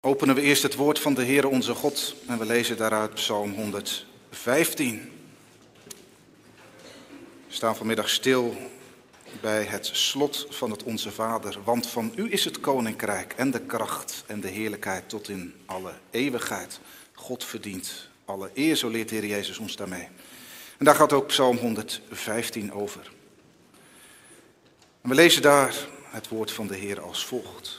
Openen we eerst het woord van de Heere onze God en we lezen daaruit Psalm 115. We staan vanmiddag stil bij het slot van het Onze Vader, want van u is het koninkrijk en de kracht en de heerlijkheid tot in alle eeuwigheid. God verdient alle eer, zo leert de Heer Jezus ons daarmee. En daar gaat ook Psalm 115 over. En we lezen daar het woord van de Heer als volgt.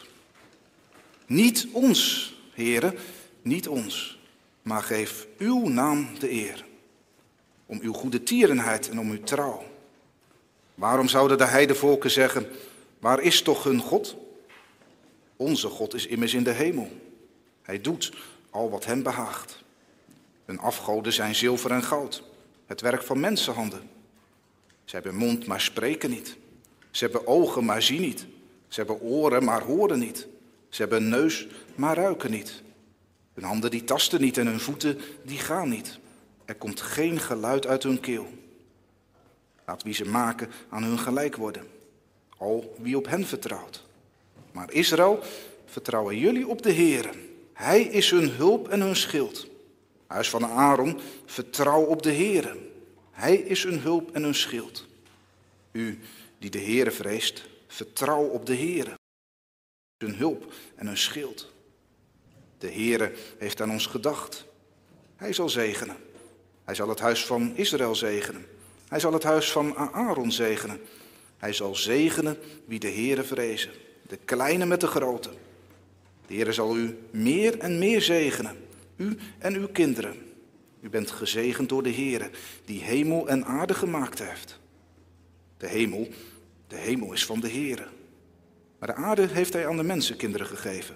Niet ons, Heere, niet ons, maar geef uw naam de eer. Om uw goede tierenheid en om uw trouw. Waarom zouden de heidevolken zeggen, waar is toch hun God? Onze God is immers in de hemel. Hij doet al wat hem behaagt. Hun afgoden zijn zilver en goud, het werk van mensenhanden. Ze hebben mond, maar spreken niet. Ze hebben ogen, maar zien niet. Ze hebben oren, maar horen niet. Ze hebben een neus, maar ruiken niet. Hun handen die tasten niet en hun voeten die gaan niet. Er komt geen geluid uit hun keel. Laat wie ze maken aan hun gelijk worden. Al wie op hen vertrouwt. Maar Israël, vertrouwen jullie op de Heere. Hij is hun hulp en hun schild. Huis van Aaron, vertrouw op de Heere. Hij is hun hulp en hun schild. U die de Heere vreest, vertrouw op de Heere. Hun hulp en hun schild. De Heere heeft aan ons gedacht. Hij zal zegenen. Hij zal het huis van Israël zegenen. Hij zal het huis van Aaron zegenen. Hij zal zegenen wie de Heere vrezen. De kleine met de grote. De Heere zal u meer en meer zegenen. U en uw kinderen. U bent gezegend door de Heere, die hemel en aarde gemaakt heeft. De hemel is van de Heere. Maar de aarde heeft hij aan de mensenkinderen gegeven.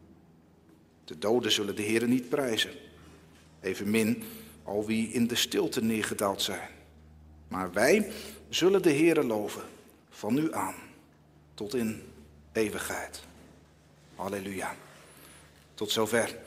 De doden zullen de Heere niet prijzen. Evenmin al wie in de stilte neergedaald zijn. Maar wij zullen de Heere loven, van nu aan, tot in eeuwigheid. Halleluja. Tot zover.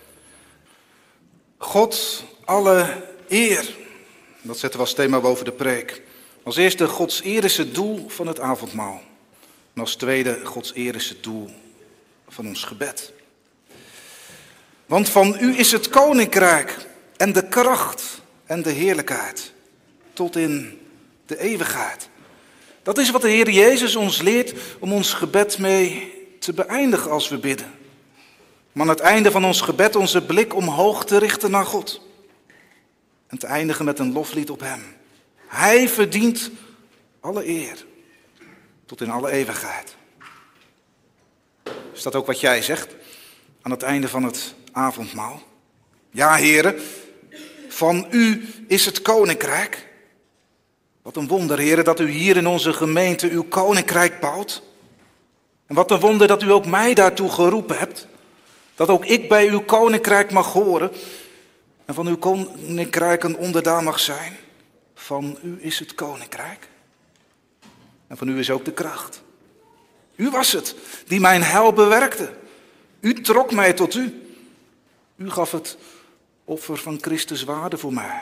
God, alle eer. Dat zetten we als thema boven de preek. Als eerste, Gods eer is het doel van het avondmaal. En als tweede, Gods eer is het doel van ons gebed. Want van u is het koninkrijk en de kracht en de heerlijkheid tot in de eeuwigheid. Dat is wat de Heer Jezus ons leert om ons gebed mee te beëindigen als we bidden. Om aan het einde van ons gebed onze blik omhoog te richten naar God. En te eindigen met een loflied op hem. Hij verdient alle eer. Tot in alle eeuwigheid. Is dat ook wat jij zegt aan het einde van het avondmaal? Ja, Heere, van u is het koninkrijk. Wat een wonder, Heere, dat u hier in onze gemeente uw koninkrijk bouwt. En wat een wonder dat u ook mij daartoe geroepen hebt. Dat ook ik bij uw koninkrijk mag horen. En van uw koninkrijk een onderdaan mag zijn. Van u is het koninkrijk. En van u is ook de kracht. U was het die mijn heil bewerkte. U trok mij tot u. U gaf het offer van Christus waarde voor mij.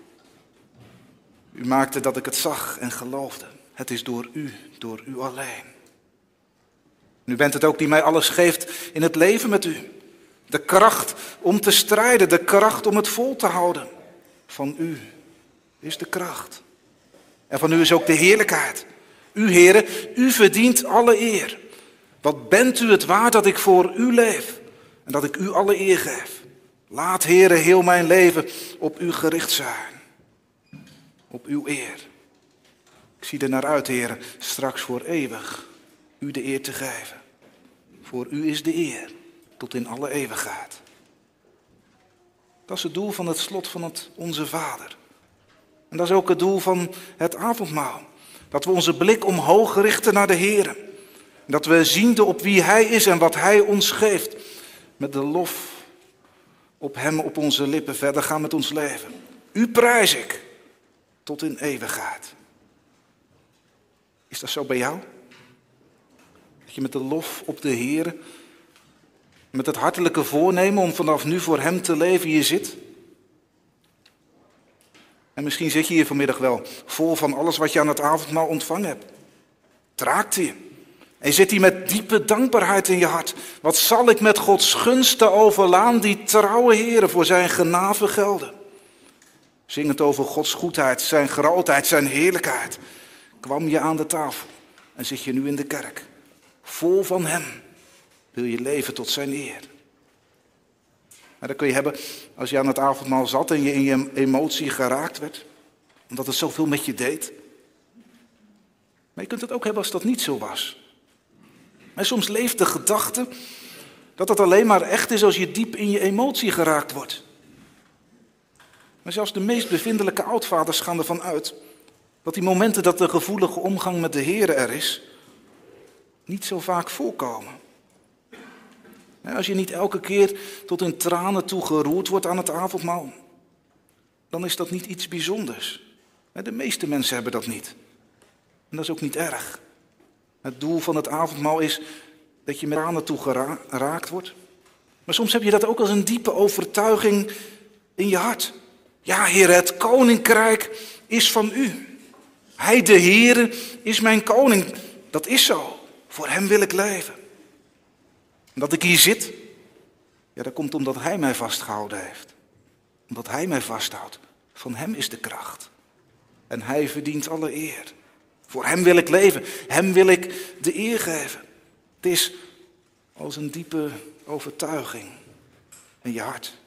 U maakte dat ik het zag en geloofde. Het is door u alleen. U bent het ook die mij alles geeft in het leven met u. De kracht om te strijden, de kracht om het vol te houden. Van u is de kracht. En van u is ook de heerlijkheid. U, Heere, u verdient alle eer. Wat bent u het waard dat ik voor u leef en dat ik u alle eer geef. Laat, Heere, heel mijn leven op u gericht zijn. Op uw eer. Ik zie er naar uit, Heere, straks voor eeuwig u de eer te geven. Voor u is de eer, tot in alle eeuwigheid. Dat is het doel van het slot van het Onze Vader. En dat is ook het doel van het avondmaal. Dat we onze blik omhoog richten naar de Heere. Dat we ziende op wie Hij is en wat Hij ons geeft. Met de lof op Hem op onze lippen verder gaan met ons leven. U prijs ik tot in eeuwigheid. Is dat zo bij jou? Dat je met de lof op de Heere, met het hartelijke voornemen om vanaf nu voor Hem te leven hier zit? En misschien zit je hier vanmiddag wel vol van alles wat je aan het avondmaal ontvangen hebt. Het raakt je. En je zit hier met diepe dankbaarheid in je hart. Wat zal ik met Gods gunsten overlaan, die trouwe Heere, voor zijn genade gelden? Zing het over Gods goedheid, zijn grootheid, zijn heerlijkheid. Kwam je aan de tafel en zit je nu in de kerk. Vol van hem wil je leven tot zijn eer. Maar dat kun je hebben als je aan het avondmaal zat en je in je emotie geraakt werd. Omdat het zoveel met je deed. Maar je kunt het ook hebben als dat niet zo was. En soms leeft de gedachte dat het alleen maar echt is als je diep in je emotie geraakt wordt. Maar zelfs de meest bevindelijke oudvaders gaan ervan uit dat die momenten dat de gevoelige omgang met de Heere er is, niet zo vaak voorkomen. Als je niet elke keer tot in tranen toe geroerd wordt aan het avondmaal, dan is dat niet iets bijzonders. De meeste mensen hebben dat niet. En dat is ook niet erg. Het doel van het avondmaal is dat je met tranen toe geraakt wordt. Maar soms heb je dat ook als een diepe overtuiging in je hart. Ja, Heer, het koninkrijk is van u. Hij, de Heere, is mijn koning. Dat is zo. Voor hem wil ik leven. En dat ik hier zit, ja, dat komt omdat hij mij vastgehouden heeft. Omdat hij mij vasthoudt. Van hem is de kracht. En hij verdient alle eer. Voor hem wil ik leven. Hem wil ik de eer geven. Het is als een diepe overtuiging in je hart.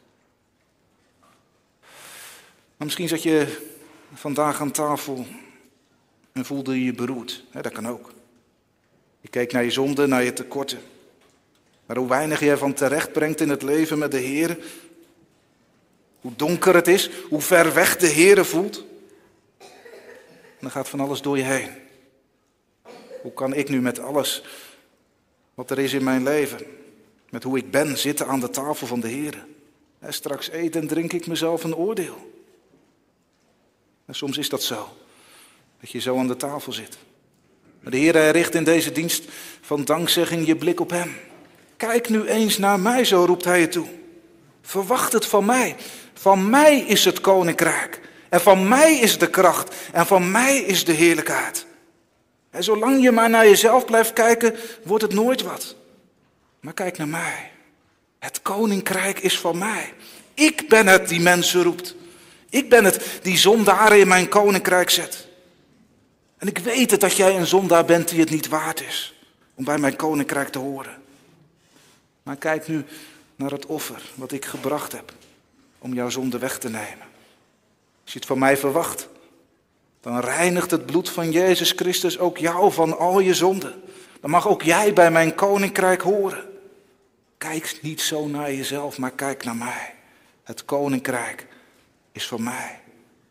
Maar misschien zat je vandaag aan tafel en voelde je je beroerd. Dat kan ook. Je keek naar je zonde, naar je tekorten. Maar hoe weinig je ervan terecht brengt in het leven met de Heer. Hoe donker het is, hoe ver weg de Heer voelt. En dan gaat van alles door je heen. Hoe kan ik nu met alles wat er is in mijn leven, met hoe ik ben, zitten aan de tafel van de Heer? Straks eet en drink ik mezelf een oordeel. En soms is dat zo, dat je zo aan de tafel zit. Maar de Heer richt in deze dienst van dankzegging je blik op hem. Kijk nu eens naar mij, zo roept hij je toe. Verwacht het van mij. Van mij is het koninkrijk. En van mij is de kracht. En van mij is de heerlijkheid. En zolang je maar naar jezelf blijft kijken, wordt het nooit wat. Maar kijk naar mij. Het koninkrijk is van mij. Ik ben het die mensen roept. Ik ben het die zondaren in mijn koninkrijk zet. En ik weet het dat jij een zondaar bent die het niet waard is om bij mijn koninkrijk te horen. Maar kijk nu naar het offer wat ik gebracht heb om jouw zonde weg te nemen. Als je het van mij verwacht, dan reinigt het bloed van Jezus Christus ook jou van al je zonden. Dan mag ook jij bij mijn koninkrijk horen. Kijk niet zo naar jezelf, maar kijk naar mij. Het koninkrijk is van mij.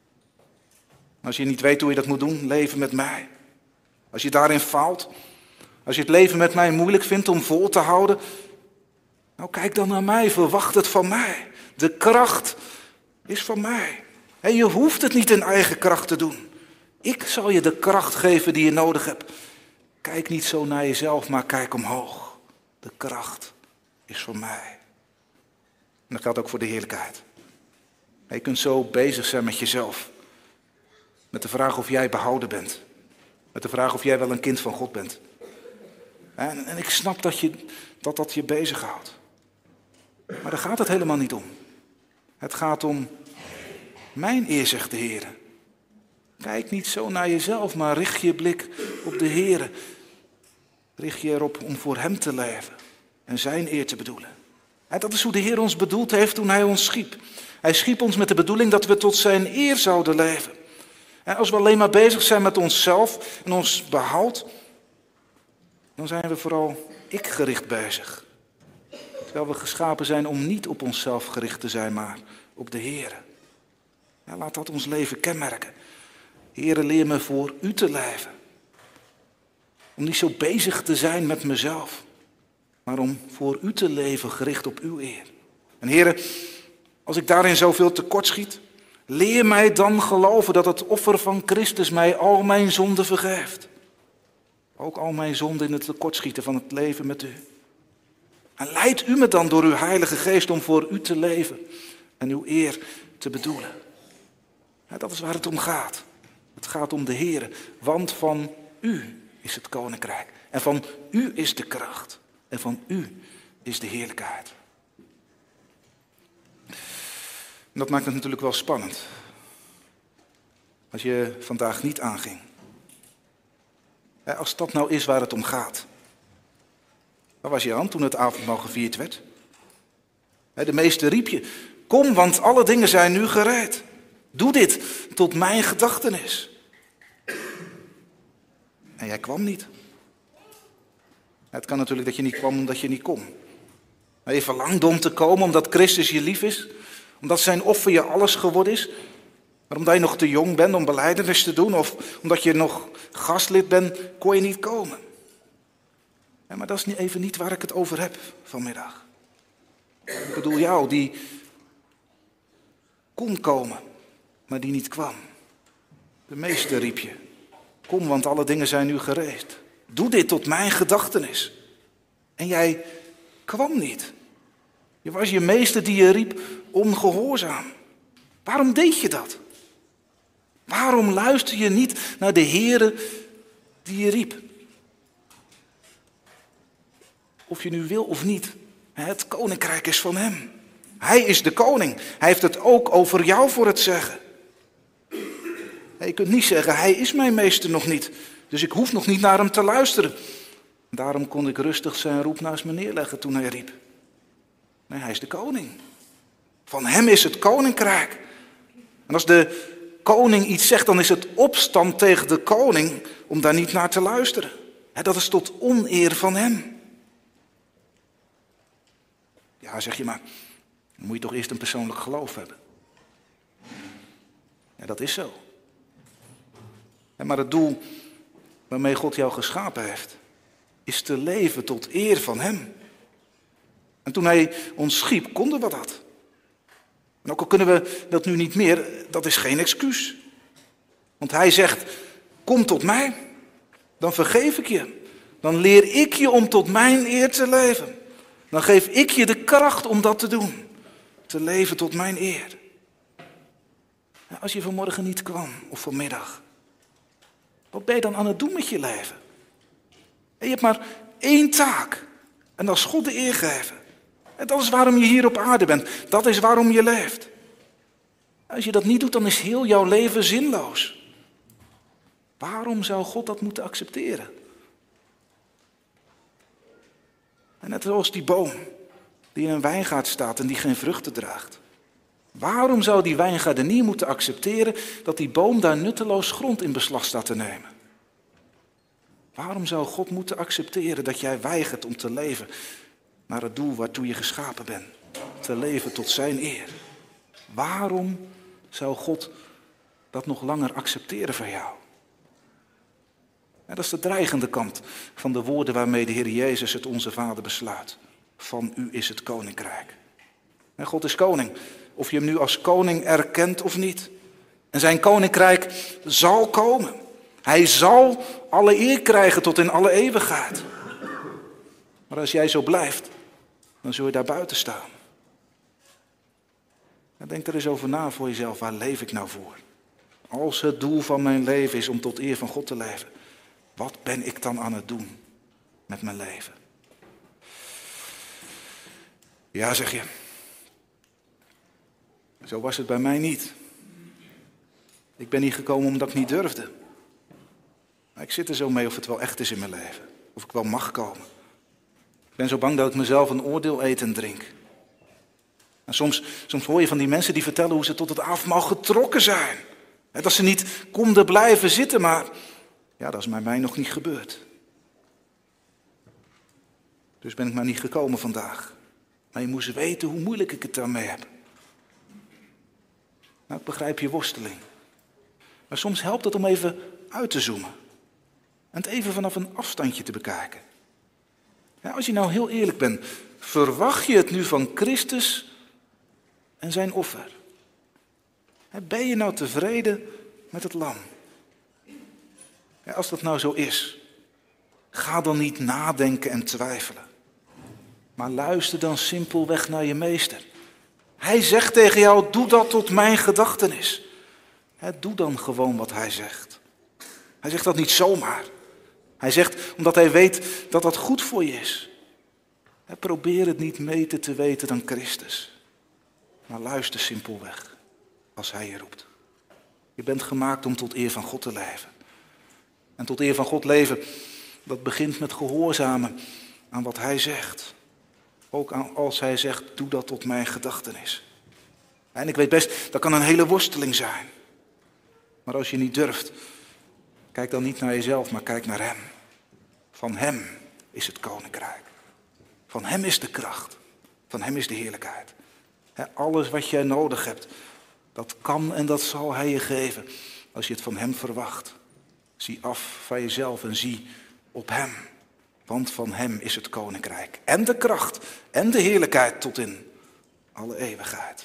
Als je niet weet hoe je dat moet doen, leven met mij. Als je daarin faalt, als je het leven met mij moeilijk vindt om vol te houden, nou kijk dan naar mij, verwacht het van mij. De kracht is van mij. En je hoeft het niet in eigen kracht te doen. Ik zal je de kracht geven die je nodig hebt. Kijk niet zo naar jezelf, maar kijk omhoog. De kracht is van mij. En dat geldt ook voor de heerlijkheid. Je kunt zo bezig zijn met jezelf. Met de vraag of jij behouden bent. Met de vraag of jij wel een kind van God bent. En ik snap dat je bezighoudt. Maar daar gaat het helemaal niet om. Het gaat om mijn eer, zegt de Heer. Kijk niet zo naar jezelf, maar richt je blik op de Heer. Richt je erop om voor hem te leven en zijn eer te bedoelen. En dat is hoe de Heer ons bedoeld heeft toen hij ons schiep. Hij schiep ons met de bedoeling dat we tot zijn eer zouden leven. En als we alleen maar bezig zijn met onszelf en ons behoud, dan zijn we vooral ik-gericht bezig. Terwijl we geschapen zijn om niet op onszelf gericht te zijn, maar op de Heer. Ja, laat dat ons leven kenmerken. Heere, leer me voor u te leven. Om niet zo bezig te zijn met mezelf, maar om voor u te leven gericht op uw eer. En Heere, als ik daarin zoveel tekortschiet, leer mij dan geloven dat het offer van Christus mij al mijn zonden vergeeft. Ook al mijn zonden in het tekortschieten van het leven met u. En leid u me dan door uw Heilige Geest om voor u te leven en uw eer te bedoelen. Ja, dat is waar het om gaat. Het gaat om de Heer, want van u is het koninkrijk. En van u is de kracht. En van u is de heerlijkheid. En dat maakt het natuurlijk wel spannend. Als je vandaag niet aanging. Als dat nou is waar het om gaat. Waar was je aan toen het avondmaal gevierd werd? De meester riep je, kom, want alle dingen zijn nu gereed. Doe dit tot mijn gedachtenis. En jij kwam niet. Het kan natuurlijk dat je niet kwam omdat je niet kon. Maar je verlangde om te komen omdat Christus je lief is. Omdat zijn offer je alles geworden is. Maar omdat je nog te jong bent om belijdenis te doen. Of omdat je nog gastlid bent, kon je niet komen. Maar dat is even niet waar ik het over heb vanmiddag. Ik bedoel jou die kon komen, maar die niet kwam. De meester riep je. Kom, want alle dingen zijn nu gereed. Doe dit tot mijn gedachtenis. En jij kwam niet. Je was je meester die je riep ongehoorzaam. Waarom deed je dat? Waarom luister je niet naar de Heere die je riep? Of je nu wil of niet, het koninkrijk is van hem. Hij is de koning. Hij heeft het ook over jou voor het zeggen. Je kunt niet zeggen, hij is mijn meester nog niet. Dus ik hoef nog niet naar hem te luisteren. Daarom kon ik rustig zijn roep naast me neerleggen toen hij riep. Nee, hij is de koning. Van hem is het koninkrijk. En als de koning iets zegt, dan is het opstand tegen de koning om daar niet naar te luisteren. Dat is tot oneer van hem. Ja, zeg je maar, dan moet je toch eerst een persoonlijk geloof hebben. Ja, dat is zo. Maar het doel waarmee God jou geschapen heeft, is te leven tot eer van hem. En toen hij ons schiep, konden we dat. En ook al kunnen we dat nu niet meer, dat is geen excuus. Want hij zegt, kom tot mij, dan vergeef ik je. Dan leer ik je om tot mijn eer te leven. Dan geef ik je de kracht om dat te doen. Te leven tot mijn eer. Als je vanmorgen niet kwam, of vanmiddag. Wat ben je dan aan het doen met je leven? En je hebt maar één taak. En dat is God de eer geven. En dat is waarom je hier op aarde bent. Dat is waarom je leeft. Als je dat niet doet, dan is heel jouw leven zinloos. Waarom zou God dat moeten accepteren? En net zoals die boom die in een wijngaard staat en die geen vruchten draagt. Waarom zou die wijngaardenier moeten accepteren dat die boom daar nutteloos grond in beslag staat te nemen? Waarom zou God moeten accepteren dat jij weigert om te leven naar het doel waartoe je geschapen bent? Te leven tot zijn eer. Waarom zou God dat nog langer accepteren van jou? En dat is de dreigende kant van de woorden waarmee de Heer Jezus het Onze Vader besluit. Van u is het koninkrijk. En God is koning, of je hem nu als koning erkent of niet. En zijn koninkrijk zal komen. Hij zal alle eer krijgen tot in alle eeuwigheid. Maar als jij zo blijft, dan zul je daar buiten staan. En denk er eens over na voor jezelf, waar leef ik nou voor? Als het doel van mijn leven is om tot eer van God te leven, wat ben ik dan aan het doen met mijn leven? Ja, zeg je. Zo was het bij mij niet. Ik ben hier gekomen omdat ik niet durfde. Maar ik zit er zo mee of het wel echt is in mijn leven. Of ik wel mag komen. Ik ben zo bang dat ik mezelf een oordeel eet en drink. En soms hoor je van die mensen die vertellen hoe ze tot het avondmaal getrokken zijn. Dat ze niet konden blijven zitten, maar ja, dat is bij mij nog niet gebeurd. Dus ben ik maar niet gekomen vandaag. Maar je moest weten hoe moeilijk ik het daarmee heb. Nou, ik begrijp je worsteling. Maar soms helpt het om even uit te zoomen. En het even vanaf een afstandje te bekijken. Ja, als je nou heel eerlijk bent, verwacht je het nu van Christus en zijn offer? Ben je nou tevreden met het lam? Ja, als dat nou zo is, ga dan niet nadenken en twijfelen. Maar luister dan simpelweg naar je meester. Hij zegt tegen jou, doe dat tot mijn gedachtenis. Doe dan gewoon wat hij zegt. Hij zegt dat niet zomaar. Hij zegt omdat hij weet dat dat goed voor je is. Probeer het niet beter te weten dan Christus. Maar luister simpelweg als hij je roept. Je bent gemaakt om tot eer van God te leven. En tot eer van God leven, dat begint met gehoorzamen aan wat hij zegt. Ook als hij zegt, doe dat tot mijn gedachtenis. En ik weet best, dat kan een hele worsteling zijn. Maar als je niet durft, kijk dan niet naar jezelf, maar kijk naar hem. Van hem is het koninkrijk. Van hem is de kracht. Van hem is de heerlijkheid. Alles wat jij nodig hebt, dat kan en dat zal hij je geven. Als je het van hem verwacht. Zie af van jezelf en zie op hem. Want van hem is het koninkrijk. En de kracht en de heerlijkheid tot in alle eeuwigheid.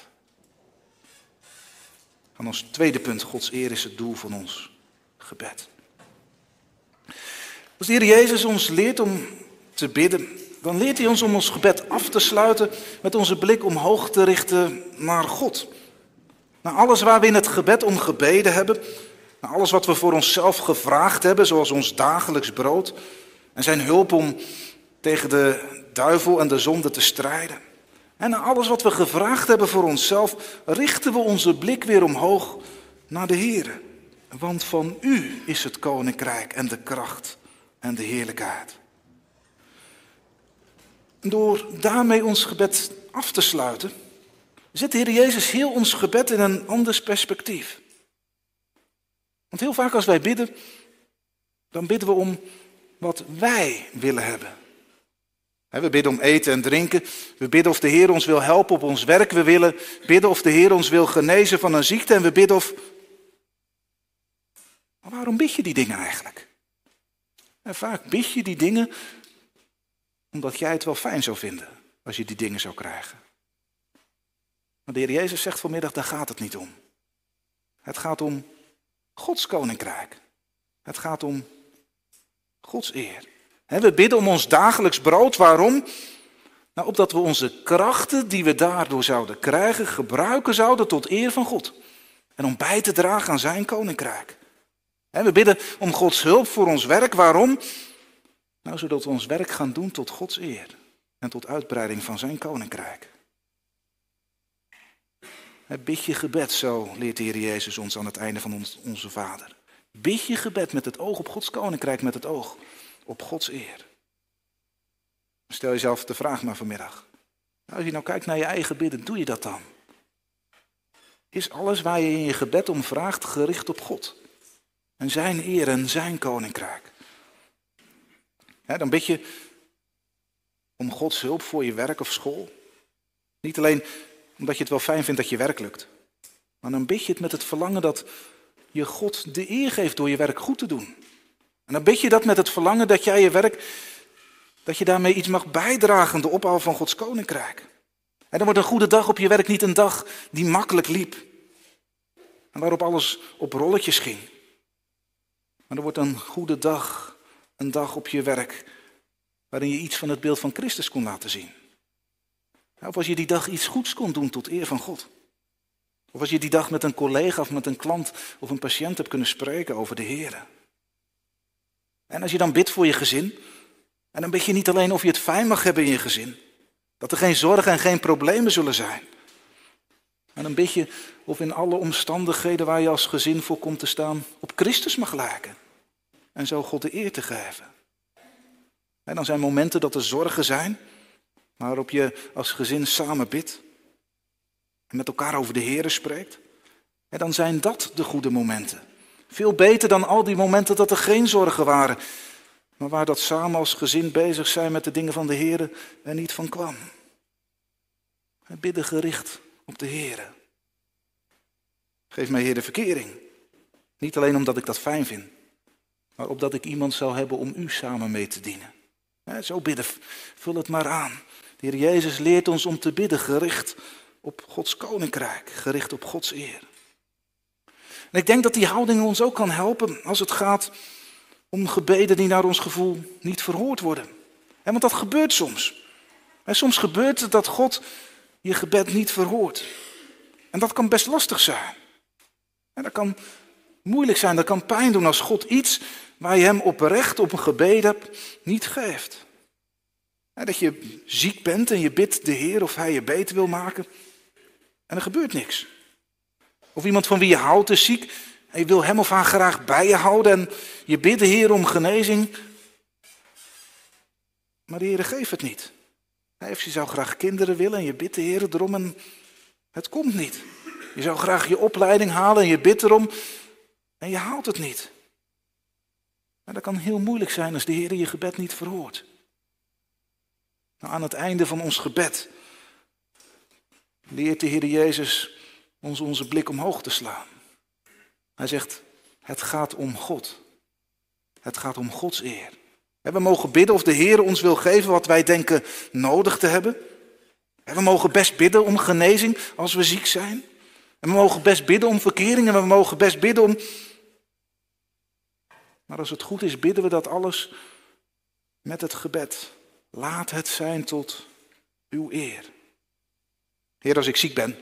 En als tweede punt, Gods eer is het doel van ons gebed. Als de Heer Jezus ons leert om te bidden, dan leert hij ons om ons gebed af te sluiten met onze blik omhoog te richten naar God. Naar alles waar we in het gebed om gebeden hebben, naar alles wat we voor onszelf gevraagd hebben, zoals ons dagelijks brood, en zijn hulp om tegen de duivel en de zonde te strijden. En naar alles wat we gevraagd hebben voor onszelf, richten we onze blik weer omhoog naar de Heer. Want van u is het koninkrijk en de kracht en de heerlijkheid. Door daarmee ons gebed af te sluiten, zet de Heer Jezus heel ons gebed in een anders perspectief. Want heel vaak als wij bidden, dan bidden we om wat wij willen hebben. We bidden om eten en drinken. We bidden of de Heer ons wil helpen op ons werk. We willen bidden of de Heer ons wil genezen van een ziekte. En we bidden of... Maar waarom bid je die dingen eigenlijk? En vaak bid je die dingen omdat jij het wel fijn zou vinden als je die dingen zou krijgen. Maar de Heer Jezus zegt vanmiddag, daar gaat het niet om. Het gaat om Gods koninkrijk. Het gaat om Gods eer. We bidden om ons dagelijks brood. Waarom? Nou, opdat we onze krachten die we daardoor zouden krijgen, gebruiken zouden tot eer van God. En om bij te dragen aan zijn koninkrijk. We bidden om Gods hulp voor ons werk. Waarom? Nou, zodat we ons werk gaan doen tot Gods eer. En tot uitbreiding van zijn koninkrijk. Bid je gebed, zo leert de Heer Jezus ons aan het einde van onze Vader. Bid je gebed met het oog op Gods koninkrijk, met het oog op Gods eer. Stel jezelf de vraag maar vanmiddag. Als je nou kijkt naar je eigen bidden, doe je dat dan? Is alles waar je in je gebed om vraagt gericht op God? En zijn eer en zijn koninkrijk? Dan bid je om Gods hulp voor je werk of school. Niet alleen omdat je het wel fijn vindt dat je werk lukt. Maar dan bid je het met het verlangen dat je God de eer geeft door je werk goed te doen. En dan bid je dat met het verlangen dat jij je werk, dat je daarmee iets mag bijdragen aan de opbouw van Gods koninkrijk. En dan wordt een goede dag op je werk niet een dag die makkelijk liep. En waarop alles op rolletjes ging. Maar dan wordt een goede dag een dag op je werk waarin je iets van het beeld van Christus kon laten zien. Of als je die dag iets goeds kon doen tot eer van God. Of als je die dag met een collega of met een klant of een patiënt hebt kunnen spreken over de Heer. En als je dan bidt voor je gezin, en dan bid je niet alleen of je het fijn mag hebben in je gezin. Dat er geen zorgen en geen problemen zullen zijn. En dan bid je of in alle omstandigheden waar je als gezin voor komt te staan op Christus mag lijken. En zo God de eer te geven. En dan zijn momenten dat er zorgen zijn, waarop je als gezin samen bidt. En met elkaar over de Heer spreekt. En dan zijn dat de goede momenten. Veel beter dan al die momenten dat er geen zorgen waren. Maar waar dat samen als gezin bezig zijn met de dingen van de Heer er niet van kwam. Bidden gericht op de Heer. Geef mij Heer de verkering. Niet alleen omdat ik dat fijn vind. Maar opdat ik iemand zou hebben om u samen mee te dienen. Zo bidden, vul het maar aan. De Heer Jezus leert ons om te bidden gericht op Gods koninkrijk. Gericht op Gods eer. En ik denk dat die houding ons ook kan helpen als het gaat om gebeden die naar ons gevoel niet verhoord worden. Want dat gebeurt soms. Soms gebeurt het dat God je gebed niet verhoort. En dat kan best lastig zijn. Dat kan moeilijk zijn, dat kan pijn doen als God iets waar je hem oprecht op een gebed hebt, niet geeft. Dat je ziek bent en je bidt de Heer of hij je beter wil maken en er gebeurt niks. Of iemand van wie je houdt is ziek en je wil hem of haar graag bij je houden en je bidt de Heer om genezing, maar de Heer geeft het niet. Of je zou graag kinderen willen en je bidt de Heer erom en het komt niet. Je zou graag je opleiding halen en je bidt erom en je haalt het niet. Maar dat kan heel moeilijk zijn als de Heer je gebed niet verhoort. Nou, aan het einde van ons gebed leert de Heer Jezus ons onze blik omhoog te slaan. Hij zegt, het gaat om God. Het gaat om Gods eer. We mogen bidden of de Heer ons wil geven wat wij denken nodig te hebben. We mogen best bidden om genezing als we ziek zijn. En we mogen best bidden om verkering en we mogen best bidden om... Maar als het goed is, bidden we dat alles met het gebed. Laat het zijn tot uw eer. Heer, als ik ziek ben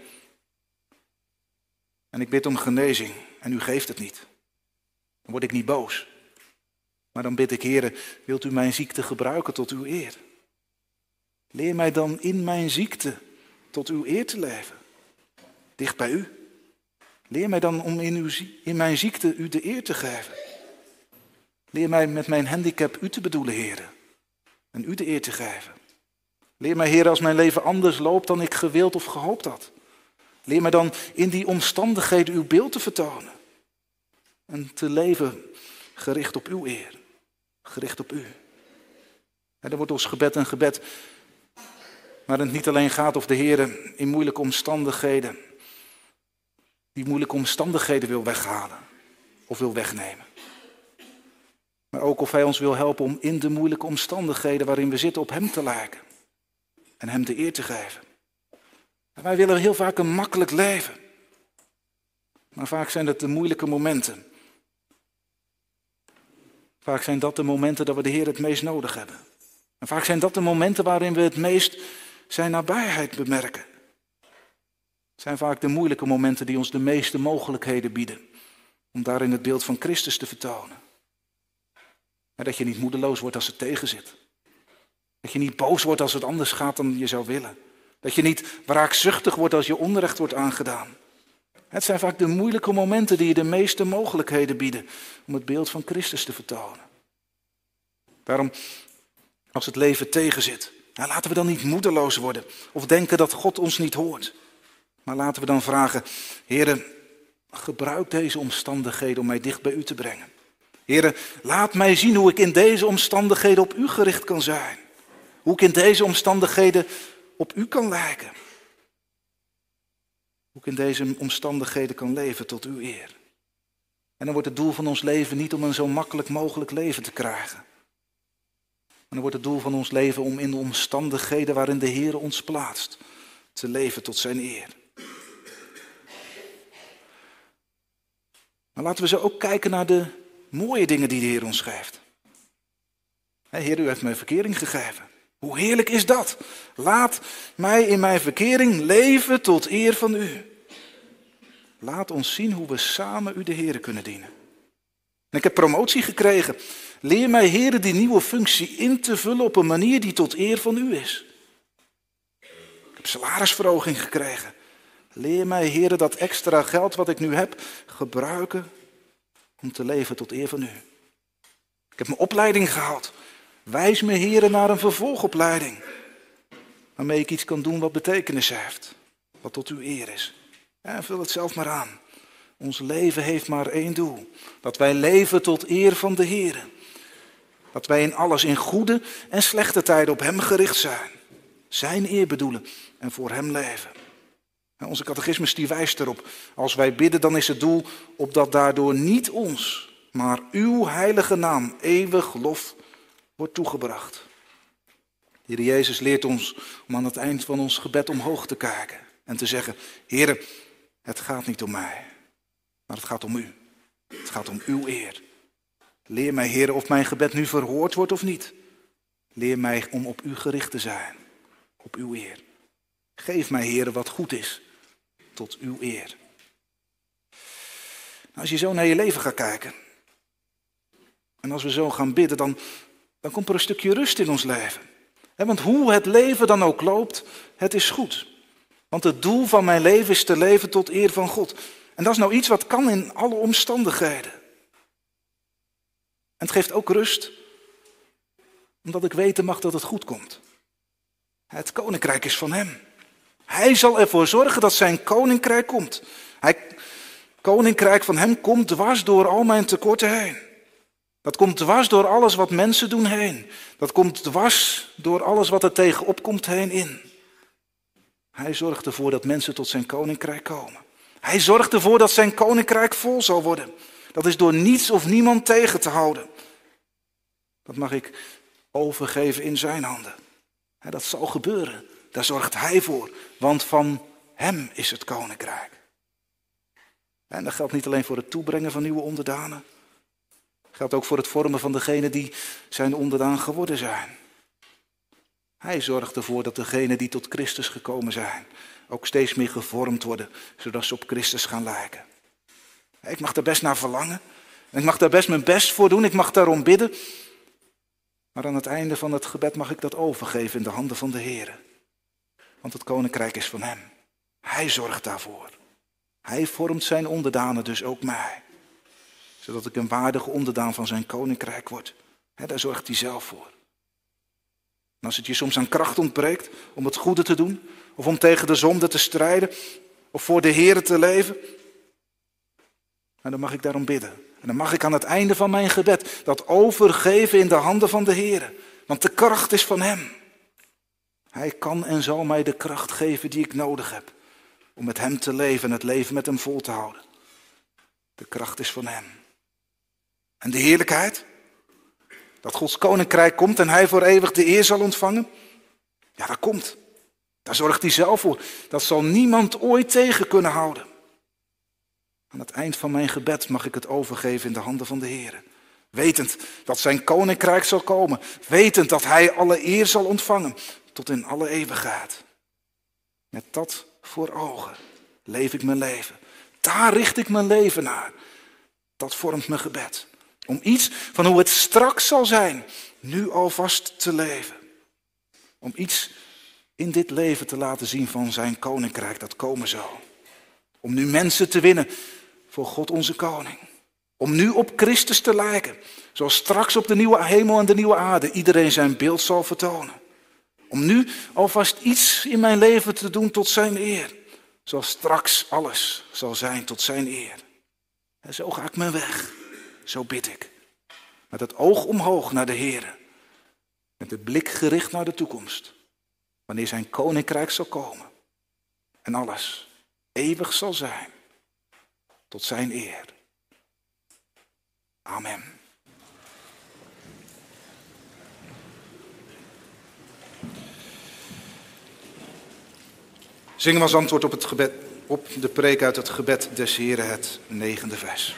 en ik bid om genezing en u geeft het niet, dan word ik niet boos. Maar dan bid ik, Heer, wilt u mijn ziekte gebruiken tot uw eer? Leer mij dan in mijn ziekte tot uw eer te leven. Dicht bij u. Leer mij dan om in mijn ziekte u de eer te geven. Leer mij met mijn handicap u te bedoelen, Heer. En u de eer te geven. Leer mij, Heer, als mijn leven anders loopt dan ik gewild of gehoopt had. Leer mij dan in die omstandigheden uw beeld te vertonen. En te leven gericht op uw eer. Gericht op u. En dan wordt ons gebed een gebed waar het niet alleen gaat of de Heer in moeilijke omstandigheden die moeilijke omstandigheden wil weghalen of wil wegnemen. Maar ook of hij ons wil helpen om in de moeilijke omstandigheden waarin we zitten op hem te lijken. En hem de eer te geven. En wij willen heel vaak een makkelijk leven. Maar vaak zijn het de moeilijke momenten. Vaak zijn dat de momenten dat we de Heer het meest nodig hebben. En vaak zijn dat de momenten waarin we het meest zijn nabijheid bemerken. Het zijn vaak de moeilijke momenten die ons de meeste mogelijkheden bieden. Om daarin het beeld van Christus te vertonen. Maar dat je niet moedeloos wordt als het tegenzit. Dat je niet boos wordt als het anders gaat dan je zou willen. Dat je niet wraakzuchtig wordt als je onrecht wordt aangedaan. Het zijn vaak de moeilijke momenten die je de meeste mogelijkheden bieden om het beeld van Christus te vertonen. Daarom, als het leven tegenzit, laten we dan niet moedeloos worden of denken dat God ons niet hoort. Maar laten we dan vragen, Heere, gebruik deze omstandigheden om mij dicht bij u te brengen. Heere, laat mij zien hoe ik in deze omstandigheden op u gericht kan zijn. Hoe ik in deze omstandigheden op u kan lijken. Hoe ik in deze omstandigheden kan leven tot uw eer. En dan wordt het doel van ons leven niet om een zo makkelijk mogelijk leven te krijgen. Maar dan wordt het doel van ons leven om in de omstandigheden waarin de Heer ons plaatst, te leven tot zijn eer. Maar laten we zo ook kijken naar de mooie dingen die de Heer ons geeft. Heer, u heeft mij verkering gegeven. Hoe heerlijk is dat? Laat mij in mijn verkering leven tot eer van u. Laat ons zien hoe we samen u de Heer kunnen dienen. En ik heb promotie gekregen. Leer mij, Heer, die nieuwe functie in te vullen op een manier die tot eer van u is. Ik heb salarisverhoging gekregen. Leer mij, Heer, dat extra geld wat ik nu heb gebruiken om te leven tot eer van u. Ik heb mijn opleiding gehaald. Wijs me, Heer, naar een vervolgopleiding. Waarmee ik iets kan doen wat betekenis heeft. Wat tot uw eer is. Ja, vul het zelf maar aan. Ons leven heeft maar één doel. Dat wij leven tot eer van de Heer. Dat wij in alles, in goede en slechte tijden op hem gericht zijn. Zijn eer bedoelen en voor hem leven. En onze catechismus die wijst erop. Als wij bidden, dan is het doel opdat daardoor niet ons, maar uw heilige naam eeuwig lof wordt toegebracht. De Heer Jezus leert ons om aan het eind van ons gebed omhoog te kijken. En te zeggen, Heer, het gaat niet om mij, maar het gaat om u. Het gaat om uw eer. Leer mij, Heer, of mijn gebed nu verhoord wordt of niet. Leer mij om op u gericht te zijn. Op uw eer. Geef mij, Heer, wat goed is. Tot uw eer. Nou, als je zo naar je leven gaat kijken. En als we zo gaan bidden, dan komt er een stukje rust in ons leven. Want hoe het leven dan ook loopt, het is goed. Want het doel van mijn leven is te leven tot eer van God. En dat is nou iets wat kan in alle omstandigheden. En het geeft ook rust, omdat ik weten mag dat het goed komt. Het koninkrijk is van hem. Hij zal ervoor zorgen dat zijn koninkrijk komt. Het koninkrijk van hem komt dwars door al mijn tekorten heen. Dat komt dwars door alles wat mensen doen heen. Dat komt dwars door alles wat er tegenop komt heen in. Hij zorgt ervoor dat mensen tot zijn koninkrijk komen. Hij zorgt ervoor dat zijn koninkrijk vol zal worden. Dat is door niets of niemand tegen te houden. Dat mag ik overgeven in zijn handen. Dat zal gebeuren. Daar zorgt hij voor. Want van hem is het koninkrijk. En dat geldt niet alleen voor het toebrengen van nieuwe onderdanen. Dat geldt ook voor het vormen van degenen die zijn onderdaan geworden zijn. Hij zorgt ervoor dat degenen die tot Christus gekomen zijn ook steeds meer gevormd worden, zodat ze op Christus gaan lijken. Ik mag daar best naar verlangen. En ik mag daar best mijn best voor doen. Ik mag daarom bidden. Maar aan het einde van het gebed mag ik dat overgeven in de handen van de Heer. Want het koninkrijk is van hem. Hij zorgt daarvoor. Hij vormt zijn onderdanen, dus ook mij. Zodat ik een waardige onderdaan van zijn koninkrijk word. Daar zorgt hij zelf voor. En als het je soms aan kracht ontbreekt om het goede te doen, of om tegen de zonde te strijden, of voor de Heer te leven, dan mag ik daarom bidden. En dan mag ik aan het einde van mijn gebed dat overgeven in de handen van de Heer. Want de kracht is van hem. Hij kan en zal mij de kracht geven die ik nodig heb om met hem te leven en het leven met hem vol te houden. De kracht is van hem. En de heerlijkheid? Dat Gods koninkrijk komt en hij voor eeuwig de eer zal ontvangen? Ja, dat komt. Daar zorgt hij zelf voor. Dat zal niemand ooit tegen kunnen houden. Aan het eind van mijn gebed mag ik het overgeven in de handen van de Heer. Wetend dat zijn koninkrijk zal komen. Wetend dat hij alle eer zal ontvangen. Tot in alle eeuwigheid. Met dat voor ogen leef ik mijn leven. Daar richt ik mijn leven naar. Dat vormt mijn gebed. Om iets van hoe het straks zal zijn, nu alvast te leven. Om iets in dit leven te laten zien van zijn koninkrijk dat komen zal. Om nu mensen te winnen voor God onze koning. Om nu op Christus te lijken. Zoals straks op de nieuwe hemel en de nieuwe aarde iedereen zijn beeld zal vertonen. Om nu alvast iets in mijn leven te doen tot zijn eer. Zoals straks alles zal zijn tot zijn eer. En zo ga ik mijn weg. Zo bid ik. Met het oog omhoog naar de Heer. Met de blik gericht naar de toekomst. Wanneer zijn koninkrijk zal komen. En alles eeuwig zal zijn. Tot zijn eer. Amen. Zingen we als antwoord op het gebed, op de preek uit het gebed des Heren, het 9e vers.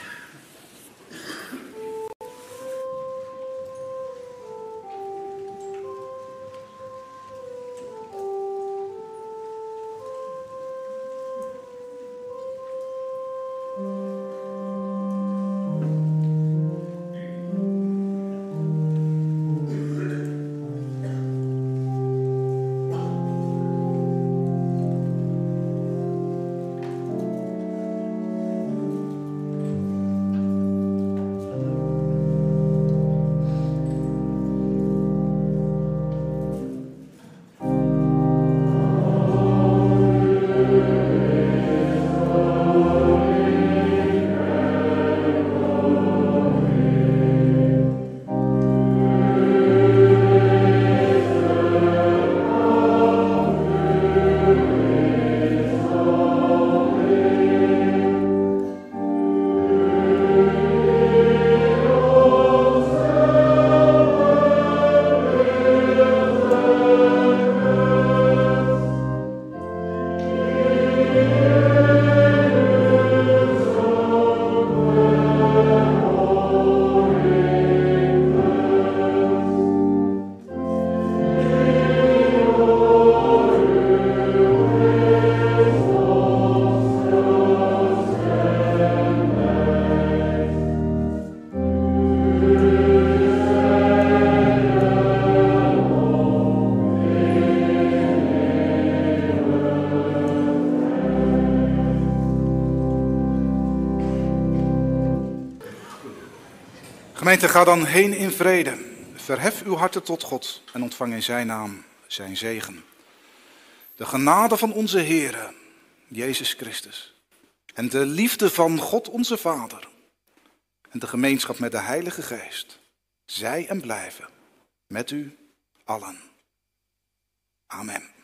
Gemeente, ga dan heen in vrede. Verhef uw harten tot God en ontvang in zijn naam zijn zegen. De genade van onze Heere, Jezus Christus, en de liefde van God onze Vader en de gemeenschap met de Heilige Geest, zij en blijven met u allen. Amen.